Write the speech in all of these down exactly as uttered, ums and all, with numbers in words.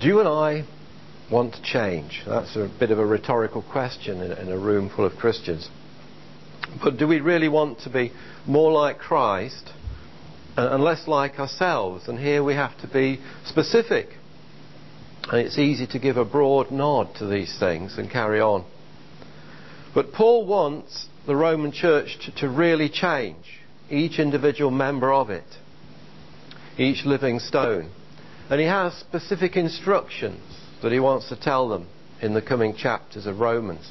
Do you and I want to change? That's a bit of a rhetorical question in, in a room full of Christians. But do we really want to be more like Christ and, and less like ourselves? And here we have to be specific. And it's easy to give a broad nod to these things and carry on. But Paul wants the Roman church to, to really change, each individual member of it, each living stone. And he has specific instructions that he wants to tell them in the coming chapters of Romans.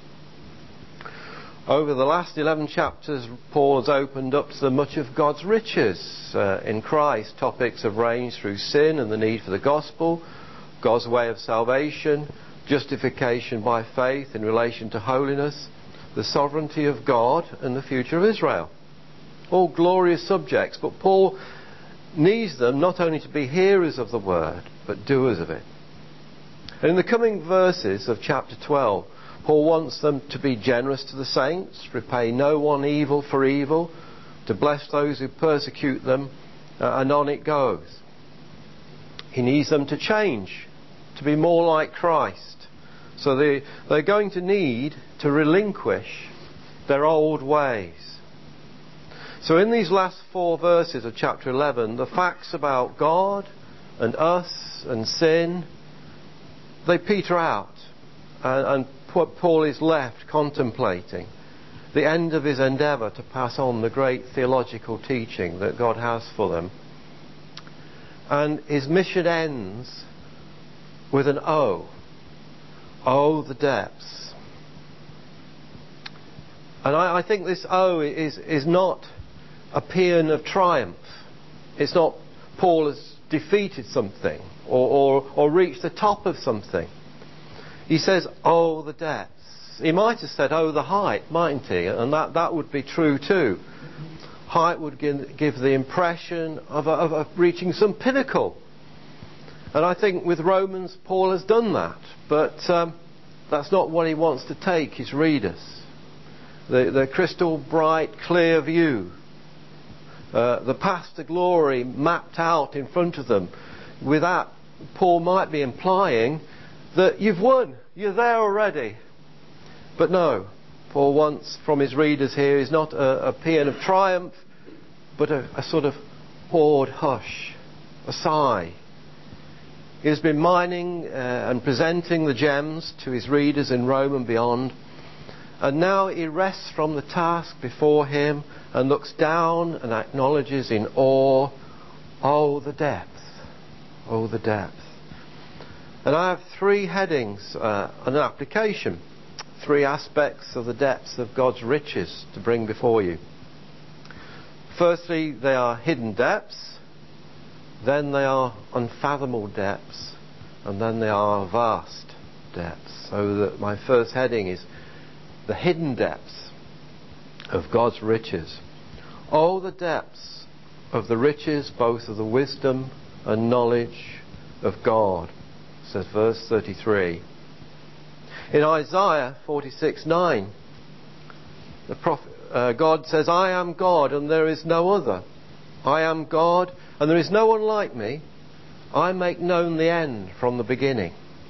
Over the last eleven chapters, Paul has opened up to much of God's riches uh, in Christ. Topics have ranged through sin and the need for the gospel, God's way of salvation, justification by faith in relation to holiness, the sovereignty of God and the future of Israel. All glorious subjects, but Paul needs them not only to be hearers of the word, but doers of it. And in the coming verses of chapter twelve, Paul wants them to be generous to the saints, repay no one evil for evil, to bless those who persecute them, uh, and on it goes. He needs them to change, to be more like Christ. So they, they're going to need to relinquish their old ways. So in these last four verses of chapter eleven, the facts about God and us and sin, they peter out. And, and Paul is left contemplating the end of his endeavour to pass on the great theological teaching that God has for them. And his mission ends with an O. Oh, the depths. And I, I think this O is, is not a paean of triumph. It's not Paul has defeated something or, or, or reached the top of something. He says, oh, the depths. He might have said, oh, the height, mightn't he? And that, that would be true too. Height would give, give the impression of, a, of a reaching some pinnacle. And I think with Romans, Paul has done that. But um, that's not what he wants to take his readers. The, the crystal bright, clear view. Uh, the path to glory mapped out in front of them. With that, Paul might be implying that you've won, you're there already. But no, Paul wants from his readers here is not a, a paean of triumph, but a, a sort of awed hush, a sigh. He has been mining uh, and presenting the gems to his readers in Rome and beyond, and now he rests from the task before him and looks down and acknowledges in awe, oh, the depth, oh, the depth. And I have three headings, uh, an application, three aspects of the depths of God's riches to bring before you. Firstly, they are hidden depths, then they are unfathomable depths, and then they are vast depths. So that my first heading is the hidden depths of God's riches. Oh, the depths of the riches, both of the wisdom and knowledge of God, says verse thirty-three. In Isaiah forty-six nine, the prophet, uh, God says, I am God and there is no other. I am God and there is no one like me. I make known the end from the beginning.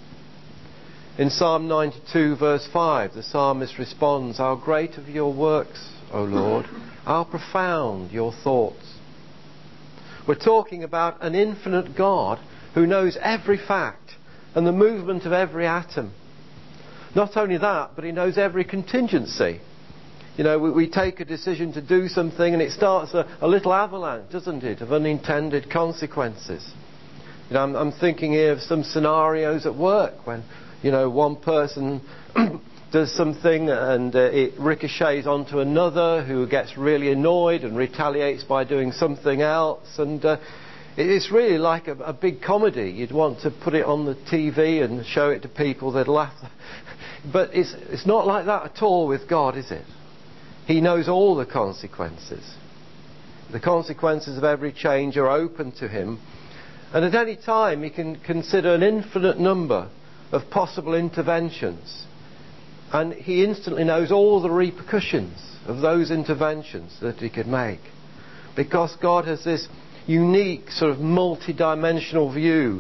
In Psalm ninety-two verse five, the psalmist responds, how great are your works, O Lord, how profound your thoughts. We're talking about an infinite God who knows every fact and the movement of every atom. Not only that, but he knows every contingency. You know, we, we take a decision to do something and it starts a, a little avalanche, doesn't it, of unintended consequences. You know, I'm, I'm thinking here of some scenarios at work when, you know, one person does something and uh, it ricochets onto another who gets really annoyed and retaliates by doing something else. And uh, it's really like a, a big comedy. You'd want to put it on the T V and show it to people, they'd laugh. But it's, it's not like that at all with God, is it? He knows all the consequences. The consequences of every change are open to him. And at any time he can consider an infinite number of possible interventions. And he instantly knows all the repercussions of those interventions that he could make. Because God has this unique sort of multi-dimensional view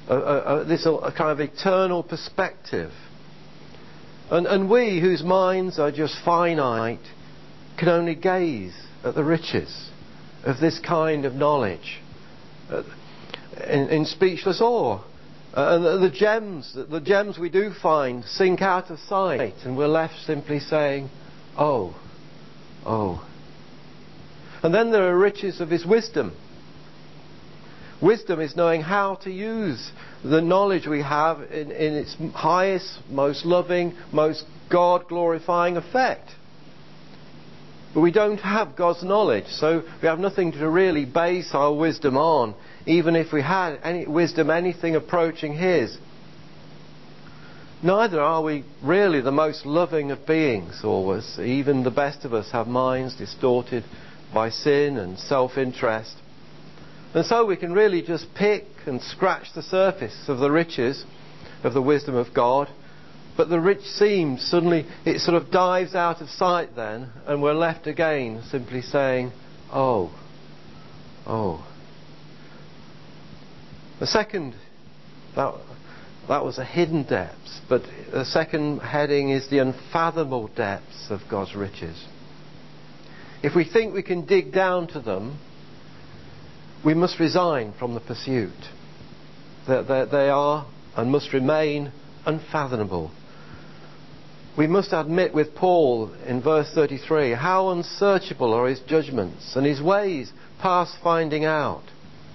a, a, a, this a kind of eternal perspective. And, and we, whose minds are just finite, can only gaze at the riches of this kind of knowledge uh, in, in speechless awe. Uh, and the, the gems, the gems we do find sink out of sight, and we're left simply saying, "Oh, oh." And then there are riches of His wisdom. Wisdom is knowing how to use the knowledge we have in, in its highest, most loving, most God-glorifying effect. But we don't have God's knowledge, so we have nothing to really base our wisdom on, even if we had any wisdom, anything approaching His. Neither are we really the most loving of beings, always. Even the best of us have minds distorted by sin and self-interest. And so we can really just pick and scratch the surface of the riches of the wisdom of God. But the rich seam, suddenly it sort of dives out of sight then, and we're left again simply saying, "Oh, oh." The second, that, that was a hidden depths, but the second heading is the unfathomable depths of God's riches. If we think we can dig down to them, we must resign from the pursuit. That they, they are and must remain unfathomable. We must admit with Paul in verse thirty-three, how unsearchable are His judgments and His ways past finding out.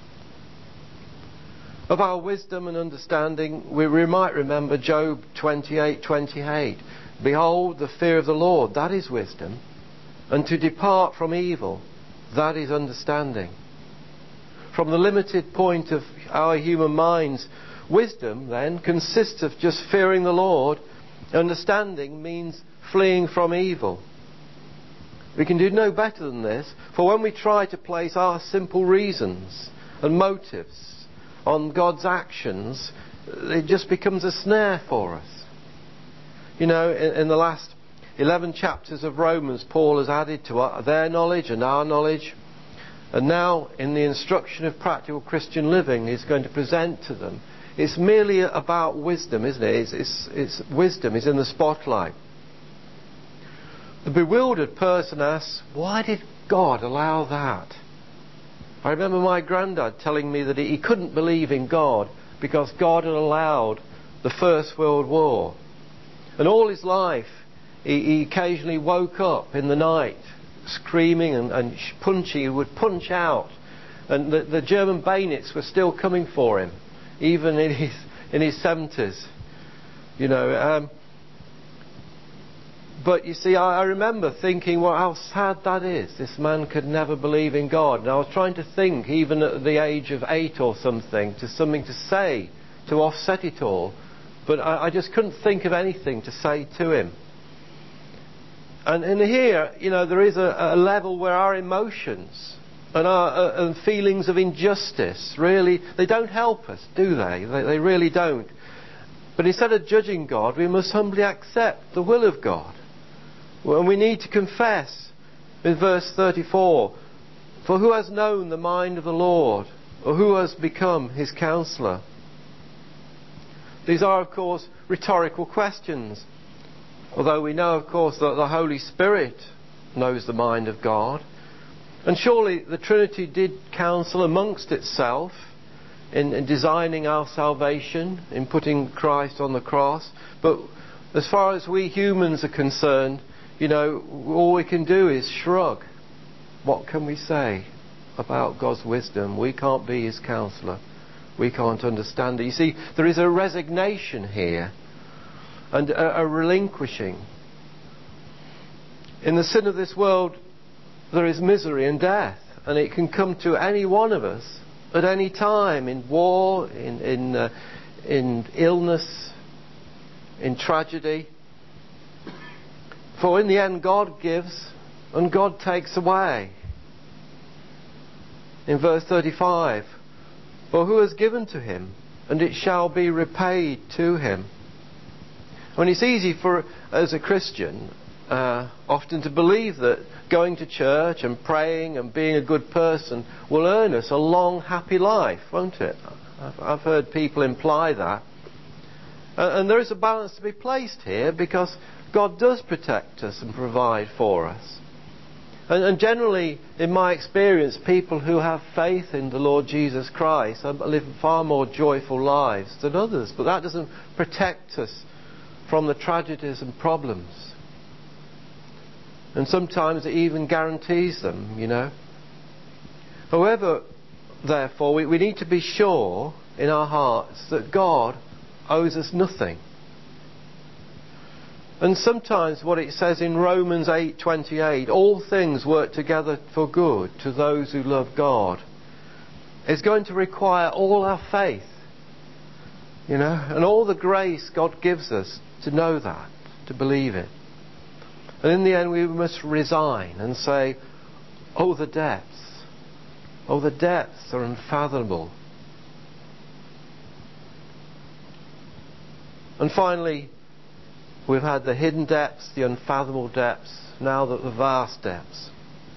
Of our wisdom and understanding, we, we might remember Job twenty-eight twenty-eight. Behold, the fear of the Lord, that is wisdom, and to depart from evil, that is understanding. From the limited point of our human minds, wisdom then consists of just fearing the Lord. Understanding means fleeing from evil. We can do no better than this, for when we try to place our simple reasons and motives on God's actions, it just becomes a snare for us. You know, in, in the last eleven chapters of Romans, Paul has added to our, their knowledge and our knowledge. And now, in the instruction of practical Christian living, he's going to present to them. It's merely about wisdom, isn't it? It's, it's, it's wisdom is in the spotlight. The bewildered person asks, why did God allow that? I remember my granddad telling me that he couldn't believe in God because God had allowed the First World War. And all his life, he, he occasionally woke up in the night screaming and, and punching. He would punch out, and the, the German bayonets were still coming for him, even in his in his seventies. You know, um, but you see, I, I remember thinking, well, how sad that is. This man could never believe in God. And I was trying to think, even at the age of eight or something, to something to say to offset it all, but I, I just couldn't think of anything to say to him. And, and here, you know, there is a, a level where our emotions and our uh, and feelings of injustice really, they don't help us, do they? they? They really don't. But instead of judging God, we must humbly accept the will of God. And we need to confess in verse thirty-four, for who has known the mind of the Lord, or who has become His counsellor? These are, of course, rhetorical questions. Although we know, of course, that the Holy Spirit knows the mind of God. And surely the Trinity did counsel amongst itself in, in designing our salvation, in putting Christ on the cross. But as far as we humans are concerned, you know, all we can do is shrug. What can we say about God's wisdom? We can't be His counsellor. We can't understand it. You see, there is a resignation here and a, a relinquishing. In the sin of this world, there is misery and death, and it can come to any one of us at any time, in war, in in, uh, in illness, in tragedy. For in the end, God gives and God takes away. In verse thirty-five, for who has given to him, and it shall be repaid to him. I mean, it's easy for, as a Christian, uh, often to believe that going to church and praying and being a good person will earn us a long, happy life, won't it? I've, I've heard people imply that. Uh, and there is a balance to be placed here, because God does protect us and provide for us. And, and generally, in my experience, people who have faith in the Lord Jesus Christ live far more joyful lives than others. But that doesn't protect us from the tragedies and problems. And sometimes it even guarantees them, you know. However, therefore, we, we need to be sure in our hearts that God owes us nothing. And sometimes what it says in Romans eight twenty-eight, all things work together for good to those who love God, is going to require all our faith, you know, and all the grace God gives us to know that, to believe it. And in the end we must resign and say, oh, the depths, oh, the depths are unfathomable. And finally, we've had the hidden depths, the unfathomable depths, now that the vast depths.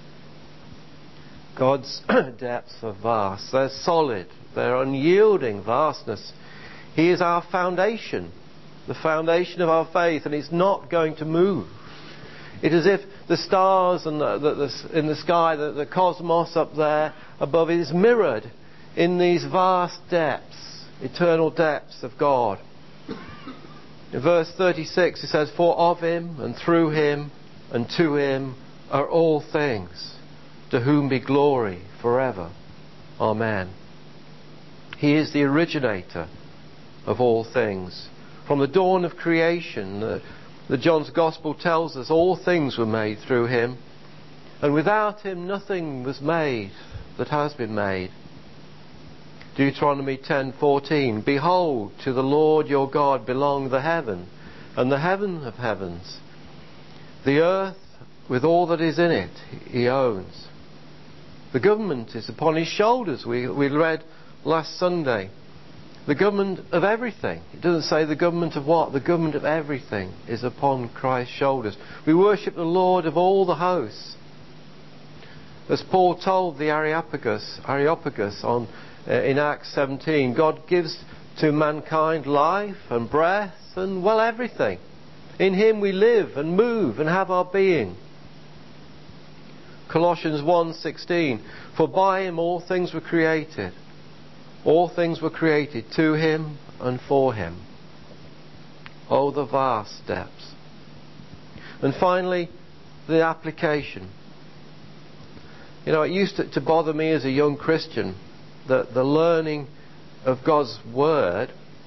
God's depths are vast. They're solid. They're unyielding vastness. He is our foundation, the foundation of our faith, and it's not going to move. It is as if the stars and the, the, the, in the sky, the, the cosmos up there above, is mirrored in these vast depths, eternal depths of God. In verse thirty-six it says, for of Him and through Him and to Him are all things, to whom be glory forever. Amen. He is the originator of all things. From the dawn of creation, the, the John's Gospel tells us all things were made through Him, and without Him nothing was made that has been made. Deuteronomy ten fourteen, behold, to the Lord your God belong the heaven and the heaven of heavens. The earth with all that is in it He owns. The government is upon His shoulders. We, we read last Sunday. The government of everything. It doesn't say the government of what. The government of everything is upon Christ's shoulders. We worship the Lord of all the hosts. As Paul told the Areopagus, Areopagus on Uh, in Acts seventeen, God gives to mankind life and breath and, well, everything. In Him we live and move and have our being. Colossians one sixteen, for by Him all things were created. All things were created to Him and for Him. Oh, the vast depths. And finally, the application. You know, it used to, to bother me as a young Christian that the learning of God's Word,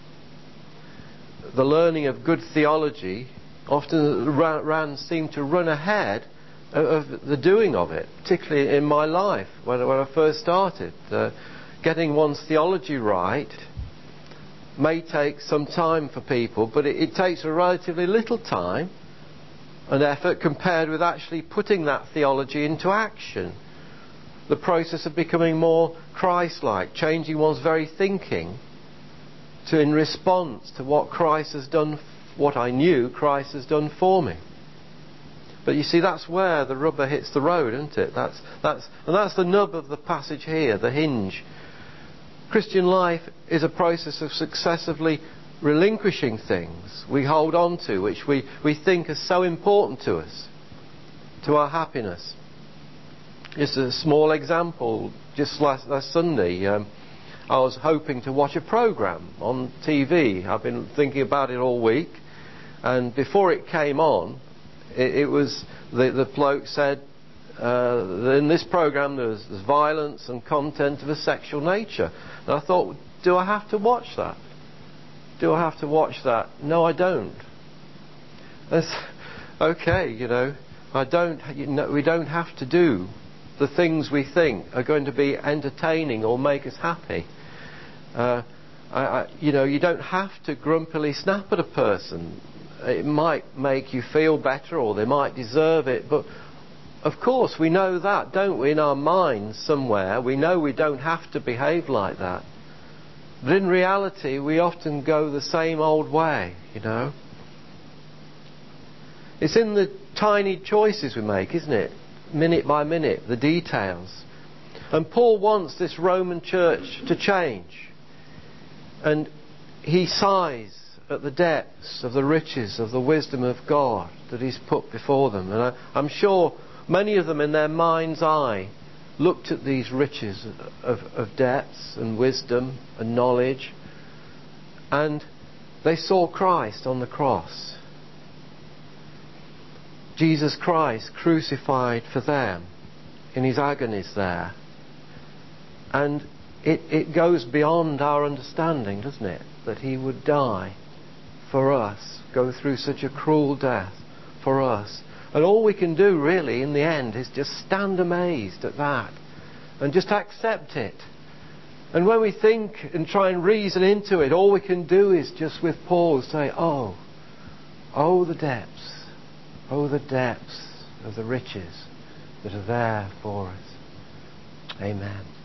the learning of good theology, often ran, ran seemed to run ahead of, of the doing of it, particularly in my life when, when I first started. Uh, getting one's theology right may take some time for people, but it, it takes a relatively little time and effort compared with actually putting that theology into action. The process of becoming more Christ-like, changing one's very thinking to in response to what Christ has done, what I knew Christ has done for me. But you see, that's where the rubber hits the road, isn't it? That's that's and that's the nub of the passage here, the hinge. Christian life is a process of successively relinquishing things we hold on to, which we, we think are so important to us, to our happiness. Just a small example, just last, last Sunday, um, I was hoping to watch a programme on T V. I've been thinking about it all week, and before it came on, it, it was, the, the bloke said, uh, in this programme there's, there's violence and content of a sexual nature. And I thought, do I have to watch that? Do I have to watch that? No, I don't. That's, okay, you know, I don't, you know, we don't have to do the things we think are going to be entertaining or make us happy. Uh, I, I, you know, you don't have to grumpily snap at a person. It might make you feel better, or they might deserve it, but of course we know that, don't we, in our minds somewhere. We know we don't have to behave like that. But in reality we often go the same old way, you know. It's in the tiny choices we make, isn't it? Minute by minute, the details. And Paul wants this Roman church to change. And he sighs at the depths of the riches of the wisdom of God that he's put before them. And I, I'm sure many of them in their mind's eye looked at these riches of, of depths and wisdom and knowledge, and they saw Christ on the cross. Jesus Christ crucified for them in his agonies there. And it, it goes beyond our understanding, doesn't it? That he would die for us, go through such a cruel death for us. And all we can do really in the end is just stand amazed at that and just accept it. And when we think and try and reason into it, all we can do is just with Paul say, oh, oh the depths, oh the depths of the riches that are there for us. Amen.